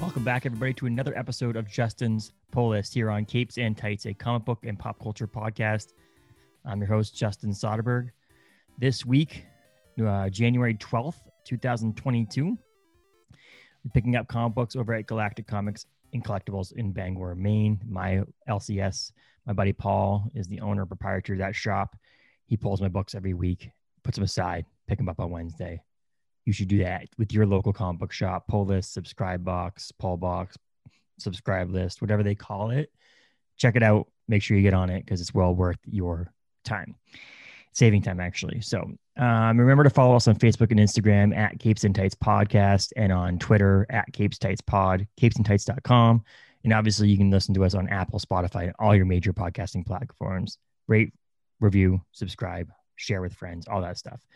Welcome back, everybody, to another episode of Justin's Pull List here on Capes and Tights, a comic book and pop culture podcast. I'm your host, Justin Soderberg. This week, January 12th, 2022, we're picking up comic books over at Galactic Comics and Collectibles in Bangor, Maine. My LCS, my buddy Paul, is the owner and proprietor of that shop. He pulls my books every week, puts them aside, pick them up on Wednesday. You should do that with your local comic book shop. Pull list, subscribe box, pull box, subscribe list, whatever they call it. Check it out. Make sure you get on it because it's well worth your time. Saving time, actually. So remember to follow us on Facebook and Instagram at Capes and Tights Podcast and on Twitter at Capes Tights Pod, capesandtights.com. And obviously you can listen to us on Apple, Spotify, and all your major podcasting platforms. Rate, review, subscribe, share with friends, all that stuff.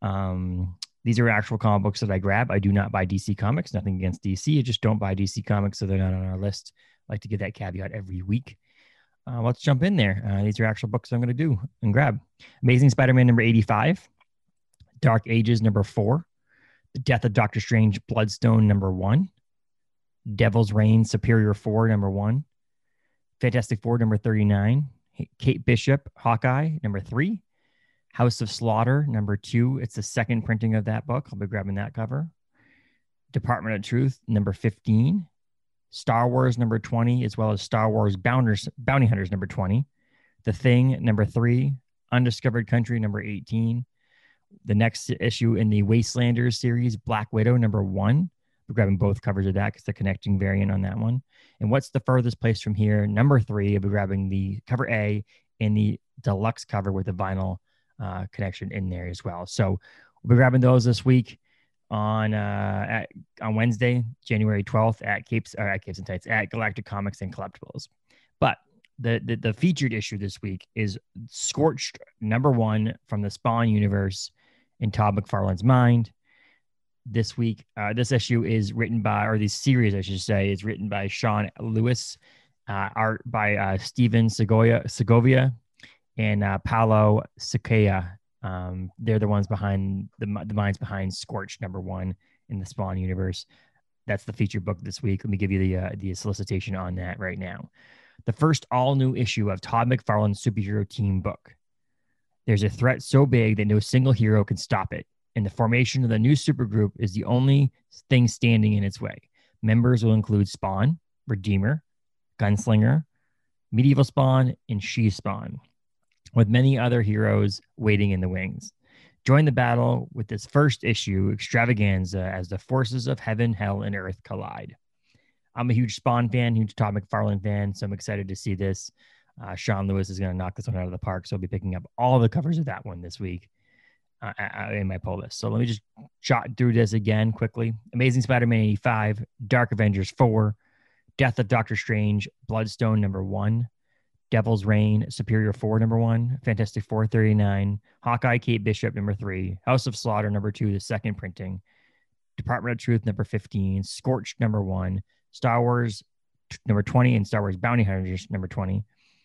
These are actual comic books that I grab. I do not buy DC Comics. Nothing against DC. I just don't buy DC Comics, so they're not on our list. I like to give that caveat every week. Let's jump in there. These are actual books I'm going to do and grab. Amazing Spider-Man number 85. Dark Ages number 4. The Death of Doctor Strange Bloodstone number 1. Devil's Reign Superior 4 number 1. Fantastic Four number 39. Kate Bishop Hawkeye number 3. House of Slaughter, number 2. It's the second printing of that book. I'll be grabbing that cover. Department of Truth, number 15. Star Wars, number 20, as well as Star Wars Bounty Hunters, number 20. The Thing, number 3. Undiscovered Country, number 18. The next issue in the Wastelanders series, Black Widow, number 1. We're grabbing both covers of that because the connecting variant on that one. And What's the Furthest Place from Here, number 3. I'll be grabbing the cover A and the deluxe cover with the vinyl connection in there as well. So we'll be grabbing those this week on Wednesday, January 12th at Capes and Tights at Galactic Comics and Collectibles. But the featured issue this week is Scorched number 1 from the Spawn universe in Todd McFarlane's mind. This week, this issue is written by, or the series, I should say, is written by Sean Lewis, art by Steven Segovia, and Paolo Sequeira. They're the ones behind the minds behind Scorched number 1 in the Spawn universe. That's the featured book this week. Let me give you the solicitation on that right now. The first all-new issue of Todd McFarlane's superhero team book. There's a threat so big that no single hero can stop it, and the formation of the new supergroup is the only thing standing in its way. Members will include Spawn, Redeemer, Gunslinger, Medieval Spawn, and She-Spawn, with many other heroes waiting in the wings. Join the battle with this first issue extravaganza as the forces of heaven, hell, and earth collide. I'm a huge Spawn fan, huge Todd McFarlane fan, so I'm excited to see this. Sean Lewis is going to knock this one out of the park, so I'll be picking up all the covers of that one this week in my pull list. So let me just jot through this again quickly. Amazing Spider-Man 85, Dark Avengers 4, Death of Doctor Strange, Bloodstone number 1, Devil's Reign, Superior 4, number 1, Fantastic Four 39, Hawkeye, Kate Bishop, number 3, House of Slaughter, number 2, the second printing, Department of Truth, number 15, Scorched, number 1, Star Wars, number 20, and Star Wars Bounty Hunters, number 20,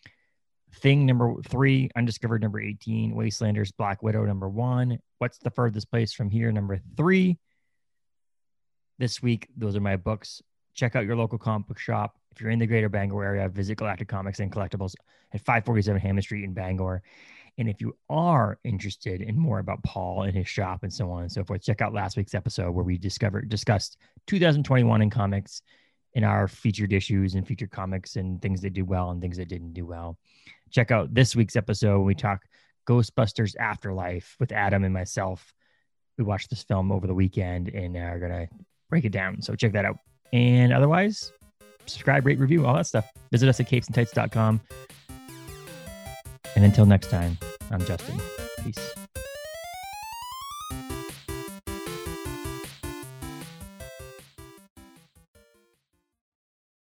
Thing, number 3, Undiscovered, number 18, Wastelanders, Black Widow, number 1, What's the Furthest Place from Here, number 3. This week, those are my books. Check out your local comic book shop. If you're in the greater Bangor area, visit Galactic Comics and Collectibles at 547 Hammond Street in Bangor. And if you are interested in more about Paul and his shop and so on and so forth, check out last week's episode where we discussed 2021 in comics in our featured issues and featured comics and things that did well and things that didn't do well. Check out this week's episode when we talk Ghostbusters Afterlife with Adam and myself. We watched this film over the weekend and are going to break it down. So check that out. And otherwise, subscribe, rate, review, all that stuff. Visit us at capesandtights.com. And until next time, I'm Justin. Peace.